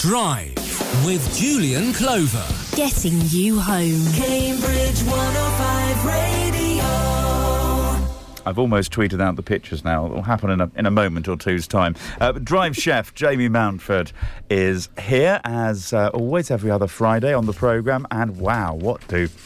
Drive with Julian Clover. Getting you home. Cambridge 105 Radio. I've almost tweeted out the pictures now. It'll happen in a moment or two's time. Drive chef Jamie Mountford is here, as always, every other Friday on the programme. And wow, what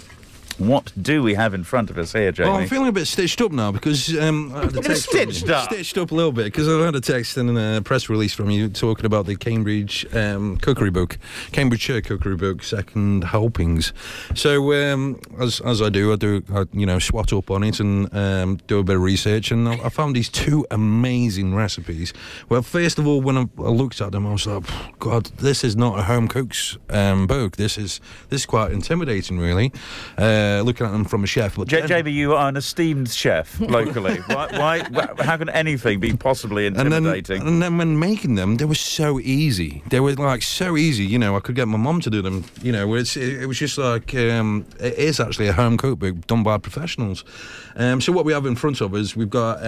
do we have in front of us here, Jamie? Well, I'm feeling a bit stitched up now because stitched up a little bit because I've had a text and a press release from you talking about the Cambridge cookery book, Cambridgeshire cookery book, second helpings. So as I do, swat up on it and do a bit of research, and I found these two amazing recipes. Well, first of all, when I looked at them, I was like, God, this is not a home cook's book. This is quite intimidating, really. Looking at them from a chef. But Jamie, you are an esteemed chef locally. Why? How can anything be possibly intimidating? And then when making them, they were so easy. They were like so easy. I could get my mum to do them. It was just like it is actually a home cookbook done by professionals. So what we have in front of us, we've got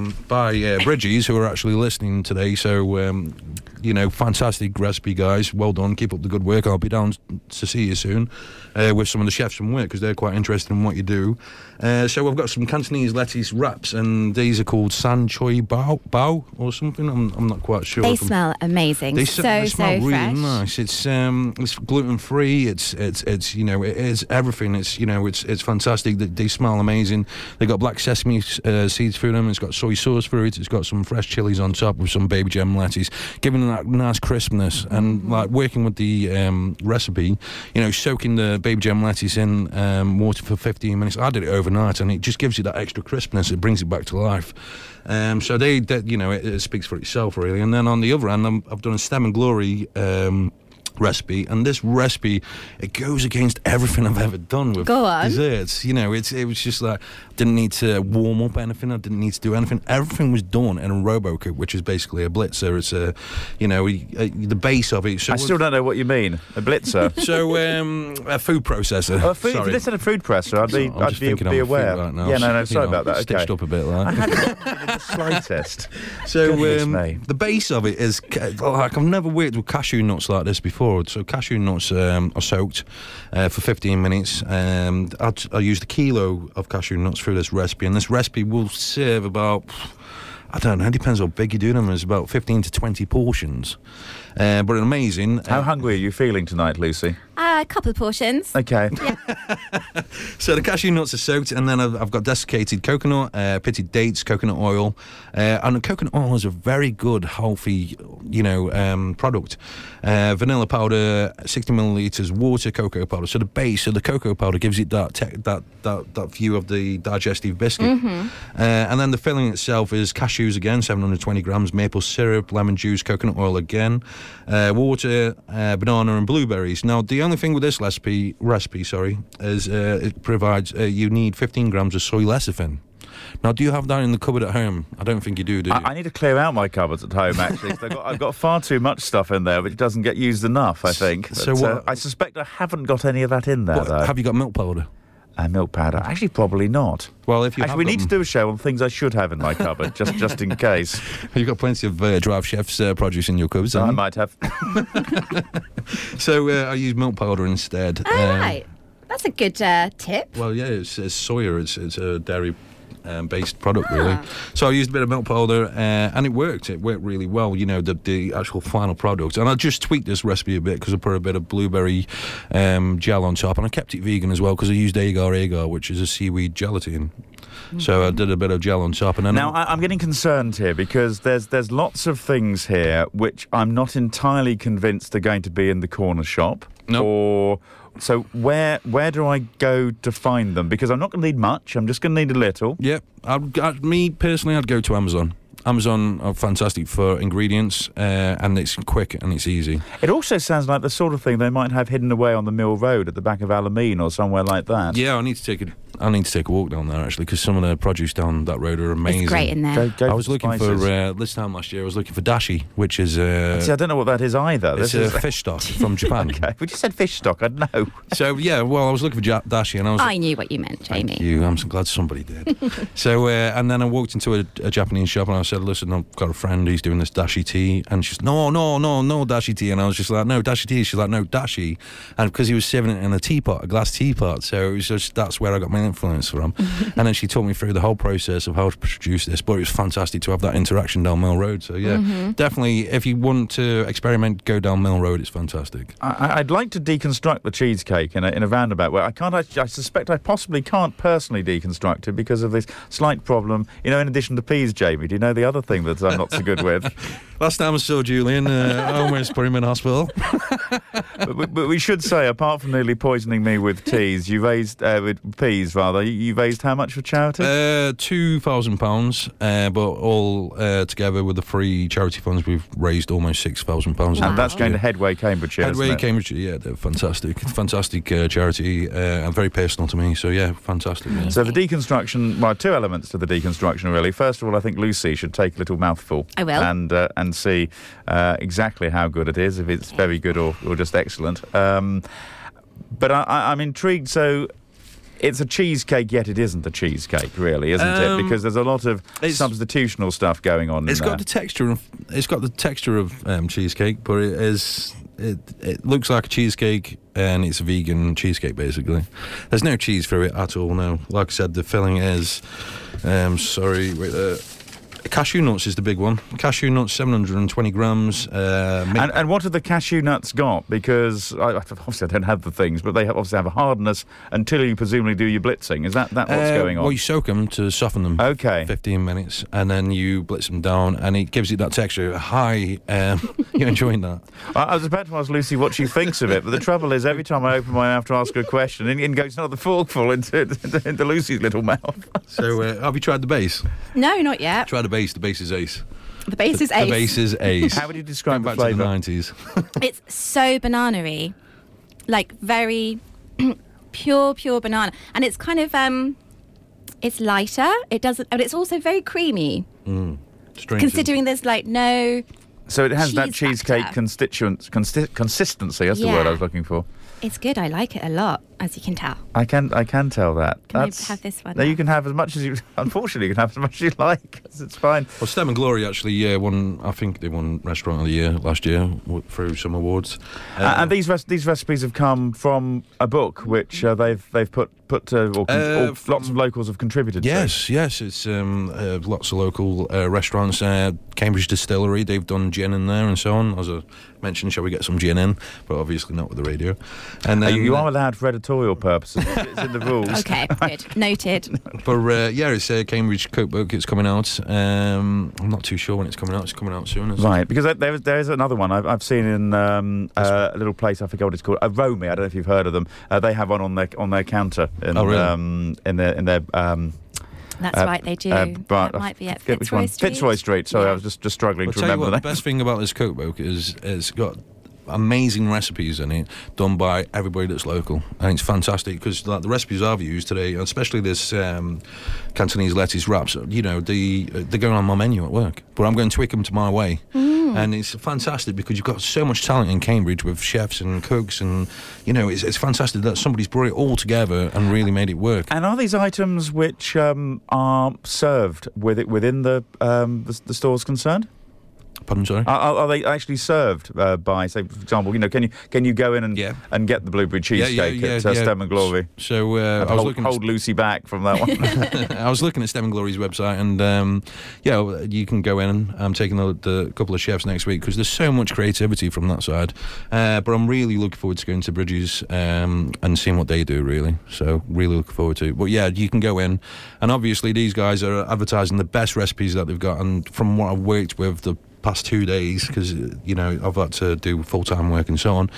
by Bridges, who are actually listening today. So fantastic recipe, guys. Well done. Keep up the good work. I'll be down to see you soon with some of the chefs from work because they're quite interested in what you do. So we've got some Cantonese lettuce wraps, and these are called San Choi Bao or something. I'm not quite sure. They smell amazing. They so smell really fresh. nice. It's gluten free. It's it is everything. It's fantastic. They smell amazing. They got black sesame seeds through them. It's got soy sauce through it. It's got some fresh chilies on top with some baby gem lettuce, giving them that nice crispness. And like working with the recipe, soaking the baby gem lettuce in water for 15 minutes. I did it overnight, and it just gives you that extra crispness. It brings it back to life. So it speaks for itself, really. And then on the other hand, I've done a Stem and Glory recipe, and this recipe, it goes against everything I've ever done with desserts. It was just like, didn't need to warm up anything. I didn't need to do anything. Everything was done in a RoboCook, which is basically a blitzer. It's the base of it. So I still don't know what you mean. A blitzer. So a food processor. Oh, if you said a food presser, I'd be aware. Right now. Yeah, no, sorry about that. Stitched up a bit, like. I hadn't the slightest. So the base of it is like, I've never worked with cashew nuts like this before. So cashew nuts are soaked for 15 minutes. I used a kilo of cashew nuts through this recipe, and this recipe will serve about, I don't know, it depends how big you do them. It's about 15 to 20 portions. But amazing. How hungry are you feeling tonight, Lucy? A couple of portions. Okay. Yeah. So the cashew nuts are soaked, and then I've got desiccated coconut, pitted dates, coconut oil. And the coconut oil is a very good, healthy, product. Vanilla powder, 60 millilitres, water, cocoa powder. So the base of the cocoa powder gives it that view of the digestive biscuit. Mm-hmm. And then the filling itself is cashews again, 720 grams, maple syrup, lemon juice, coconut oil again, water, banana and blueberries. Now, the only thing with this recipe, is it provides, you need 15 grams of soy lecithin. Now, do you have that in the cupboard at home? I don't think you do you? I need to clear out my cupboards at home, actually. I've got far too much stuff in there, which doesn't get used enough, I think. But, so I suspect I haven't got any of that in there, though. Have you got milk powder? Milk powder? Actually, probably not. Well, if you we need to do a show on things I should have in my cupboard, just in case. You've got plenty of Drive Chef's produce in your cupboards. I might have. So I use milk powder instead. Right. That's a good tip. Well, yeah, it's soya. It's a dairy based product, really. So I used a bit of milk powder, and it worked. It worked really well, the actual final product. And I just tweaked this recipe a bit because I put a bit of blueberry gel on top, and I kept it vegan as well because I used agar, which is a seaweed gelatin. So I did a bit of gel on top. And then now, I'm getting concerned here because there's lots of things here which I'm not entirely convinced are going to be in the corner shop. No. So where do I go to find them? Because I'm not going to need much. I'm just going to need a little. Yep. Me personally, I'd go to Amazon. Amazon are fantastic for ingredients, and it's quick and it's easy. It also sounds like the sort of thing they might have hidden away on the Mill Road at the back of Alameen or somewhere like that. Yeah, I need to take I need to take a walk down there actually, because some of the produce down that road are amazing. It's great in there. Go I for was the looking spices. for this time last year. I was looking for dashi, which is See, I don't know what that is either. it's This a is fish stock from Japan. okay. We just said fish stock. I'd know. So yeah, well, I was looking for dashi, and I was. I knew what you meant, Jamie. Thank you. I'm so glad somebody did. So and then I walked into a Japanese shop and I said, "Listen, I've got a friend who's doing this dashi tea," and she's no dashi tea, and I was just like, "No dashi tea." She's like, "No dashi," and because he was serving it in a teapot, a glass teapot, so it was just that's where I got my influence from. And then she taught me through the whole process of how to produce this. But it was fantastic to have that interaction down Mill Road. So yeah, definitely, if you want to experiment, go down Mill Road. It's fantastic. I'd like to deconstruct the cheesecake in a roundabout way. I suspect I possibly can't personally deconstruct it because of this slight problem. You know, in addition to peas, Jamie, do you know the other thing that I'm not so good with? Last time I saw Julian, I almost put him in hospital. but we should say, apart from nearly poisoning me with teas, you raised with peas rather. You raised how much for charity? £2,000, but all together with the free charity funds, we've raised almost £6,000. Wow. And that's going to Headway Cambridgeshire. Headway isn't it? Cambridgeshire, yeah, they're fantastic charity, and very personal to me. So yeah, fantastic. Yeah. So the deconstruction, well, two elements to the deconstruction really. First of all, I think Lucy should take a little mouthful. I will. And see exactly how good it is, if it's very good or just excellent. But I'm intrigued. So it's a cheesecake, yet it isn't a cheesecake, really, isn't it? Because there's a lot of substitutional stuff going on. It's got the texture of cheesecake, but it looks like a cheesecake, and it's a vegan cheesecake basically. There's no cheese through it at all. No, like I said, the filling is cashew nuts is the big one. Cashew nuts, 720 grams. And what have the cashew nuts got? Because obviously I don't have the things, but they obviously have a hardness until you presumably do your blitzing. Is that what's going on? Well, you soak them to soften them. Okay. 15 minutes, and then you blitz them down, and it gives it that texture. Hi, you're enjoying that? I was about to ask Lucy what she thinks of it, but the trouble is every time I open my mouth to ask her a question, in goes another forkful into Lucy's little mouth. So, have you tried the base? No, not yet. Try the base. The base is ace. The base is ace. The base is ace. How would you describe the Back to the flavour? 90s. It's so banana-y. Like, very pure banana. And it's kind of, it's lighter. But it's also very creamy. Strange. Considering there's, like, no... So it has that cheese cheesecake factor. consistency. That's the word I was looking for. It's good. I like it a lot, as you can tell. I can tell that. Can I have this one No, now? you can have as much as you. Unfortunately, you can have as much as you like. It's fine. Well, Stem and Glory actually won. I think they won Restaurant of the Year last year through some awards. And these recipes have come from a book which they've put lots of locals have contributed to. Yes. It's lots of local restaurants. Cambridge Distillery, they've done gin in there and so on. As I mentioned, shall we get some gin in? But obviously not with the radio. And then You are allowed for editorial purposes. It's in the rules. Okay, good. Noted. But it's a Cambridge cookbook. It's coming out. I'm not too sure when it's coming out. It's coming out soon. Right, because there is another one I've seen in a little place. I forget what it's called. Romy. I don't know if you've heard of them. They have one on their counter. In, Oh, really? In their. That's right, they do. But That might be at forget which one. Fitzroy Street. Fitzroy Street. Sorry, Yeah. I was just struggling I'll to tell you remember what, that. the best thing about this cookbook is it's got amazing recipes in it done by everybody that's local, and it's fantastic because the recipes I've used today, especially this Cantonese lettuce wraps, they're going on my menu at work, but I'm going to tweak them to my way. And it's fantastic because you've got so much talent in Cambridge with chefs and cooks, and it's fantastic that somebody's brought it all together and really made it work. And are these items which are served within the stores concerned? Pardon, sorry? Are they actually served by, say, for example, can you go in and get the blueberry cheesecake at Stem and Glory? So I was looking hold Lucy back from that one. I was looking at Stem and Glory's website, and you can go in. I'm taking the couple of chefs next week because there's so much creativity from that side. But I'm really looking forward to going to Bridges and seeing what they do, really. So really looking forward to it. But yeah, you can go in, and obviously these guys are advertising the best recipes that they've got, and from what I've worked with the past 2 days, because I've had to do full-time work and so on,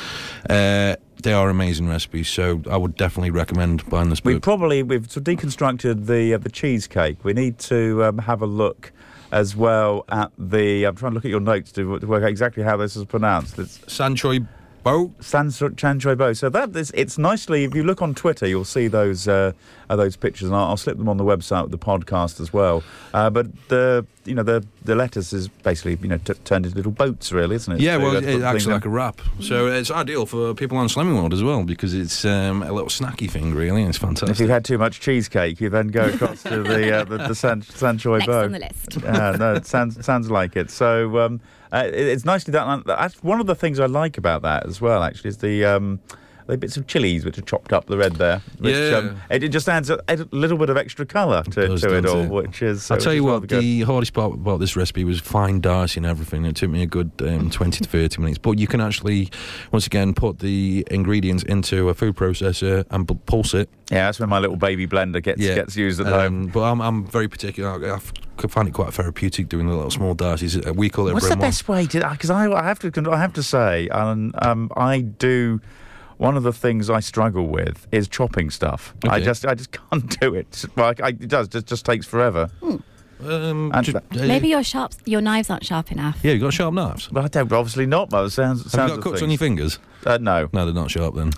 they are amazing recipes, so I would definitely recommend buying this book. We've sort of deconstructed the cheesecake. We need to have a look as well at I'm trying to look at your notes to work out exactly how this is pronounced. It's Sanchoy Bo. Sanchoy Bo. So it's nicely. If you look on Twitter, you'll see those pictures, and I'll slip them on the website with the podcast as well. But the lettuce is basically turned into little boats, really, isn't it? Yeah, So well, that's it's the actually thing like a wrap. So it's ideal for people on Slimming World as well, because it's a little snacky thing, really, and it's fantastic. If you've had too much cheesecake, you then go across to the Sanchoy Next Bo. on the list. No, it sounds like it. So it's nicely done. That's one of the things I like about that as well. Actually, is the bits of chilies which are chopped up the red there. Which, it just adds a little bit of extra colour to it all, which is. I'll tell you what, good. the hardest part about this recipe was fine dicing everything. It took me a good 20 to 30 minutes. But you can actually, once again, put the ingredients into a food processor and pulse it. Yeah, that's when my little baby blender gets used at home. But I'm very particular. I find it quite therapeutic doing the little small dices. We call it. What's the best way to? Because I have to say, I do. One of the things I struggle with is chopping stuff. Okay. I just can't do it. Well, it just takes forever. Maybe your knives aren't sharp enough. Yeah, you got sharp knives. Well, I don't, obviously not. But it sounds. Have you got cuts on your fingers? No. No, they're not sharp then.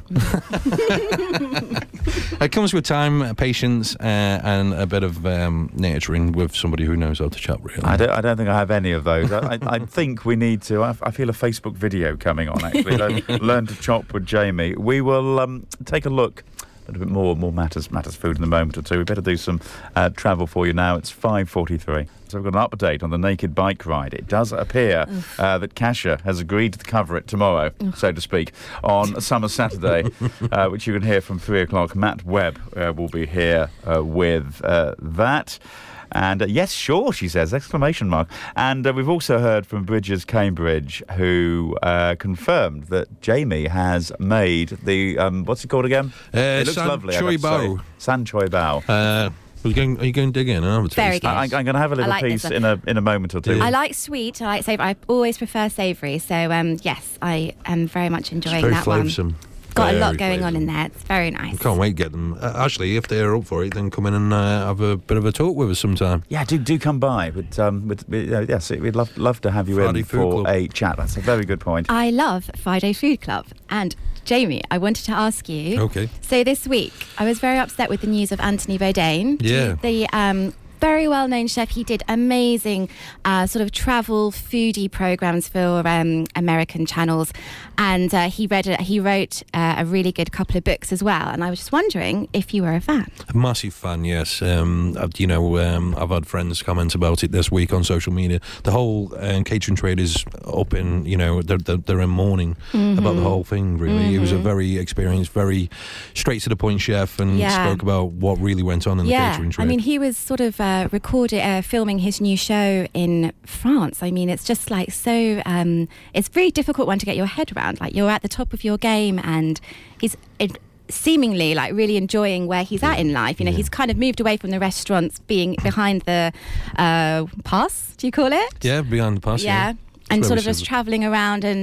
It comes with time, patience, and a bit of nurturing with somebody who knows how to chop, really. I don't think I have any of those. I think we need to. I feel a Facebook video coming on, actually. Learn to chop with Jamie. We will take a look. A little bit more matters food in a moment or two. We better do some travel for you now. It's 5:43. So we've got an update on the Naked Bike Ride. It does appear that Kasia has agreed to cover it tomorrow, so to speak, on Summer Saturday, which you can hear from 3 o'clock. Matt Webb will be here with that. And yes, sure, she says, exclamation mark. And we've also heard from Bridges Cambridge, who confirmed that Jamie has made the, what's it called again? It looks lovely. Sanchoy Bao. Sanchoy Bao. Are you going to dig in? Very good. I'm going to have a little piece in a moment or two. Yeah. I like sweet. I like savoury. I always prefer savoury. So yes, I am very much enjoying very that flavoursome. one. Got a lot Very going on flavoursome. in there. It's very nice. I can't wait to get them. Actually, if they're up for it, then come in and have a bit of a talk with us sometime. Yeah, do come by. But yes, we'd love to have you Friday in Food for Club. a chat. That's a very good point. I love Friday Food Club. And Jamie, I wanted to ask you. Okay. So this week, I was very upset with the news of Anthony Bourdain. Yeah. The very well-known chef. He did amazing sort of travel foodie programs for American channels, and he wrote a really good couple of books as well. And I was just wondering if you were a fan. A massive fan, yes. I've had friends comment about it this week on social media. The whole catering trade is up in, they're in mourning about the whole thing, really. He was a very experienced, very straight to the point chef, and spoke about what really went on in the catering trade. I mean, he was sort of filming his new show in France. I mean, it's just like so. It's a very difficult one to get your head around. Like, you're at the top of your game, and he's seemingly like really enjoying where he's at in life. He's kind of moved away from the restaurants, being behind the pass. Do you call it? Yeah, behind the pass. Yeah. And sort of just travelling around, and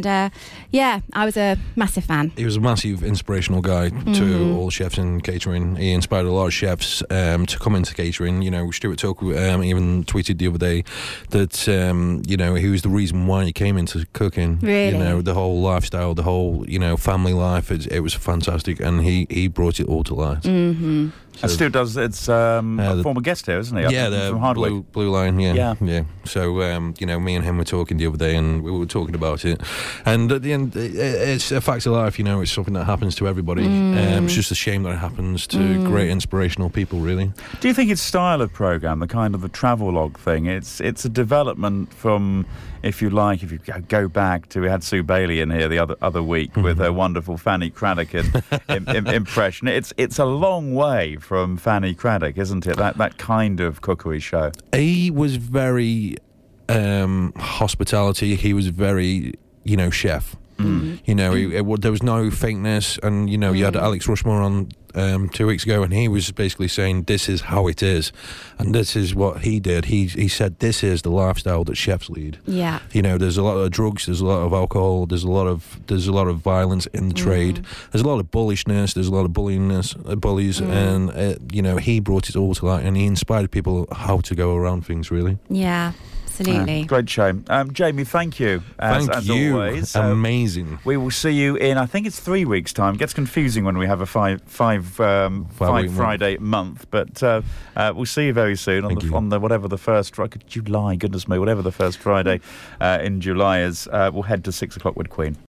I was a massive fan. He was a massive inspirational guy to all chefs in catering. He inspired a lot of chefs to come into catering. Stuart Tuck even tweeted the other day that he was the reason why he came into cooking. Really? The whole lifestyle, the whole family life. It was fantastic, and he brought it all to light. Mm-hmm. And Stu does, it's a former guest here, isn't he? The from Hardwick. Blue Line, yeah. So, me and him were talking the other day, and we were talking about it. And at the end, it's a fact of life, it's something that happens to everybody. It's just a shame that it happens to great, inspirational people, really. Do you think his style of programme, the kind of the travelogue thing, it's a development from, if you go back to, we had Sue Bailey in here the other week with her wonderful Fanny Craddock impression. It's a long way from Fanny Craddock, isn't it? That kind of cookery show. He was very hospitality. He was very, chef. There was no fakeness, and you had Alex Rushmore on 2 weeks ago, and he was basically saying this is how it is, and this is what he did. He said this is the lifestyle that chefs lead. Yeah. There's a lot of drugs, there's a lot of alcohol, there's a lot of violence in the trade. There's a lot of bullishness, there's a lot of bullies, and he brought it all to light, and he inspired people how to go around things, really. Yeah. Absolutely. Great show. Jamie, thank you. Thank as you. Always. Amazing. We will see you in, I think it's 3 weeks' time. It gets confusing when we have a five Friday month, but we'll see you very soon on the whatever the first July, goodness me, whatever the first Friday in July is. We'll head to 6 o'clock with Queen.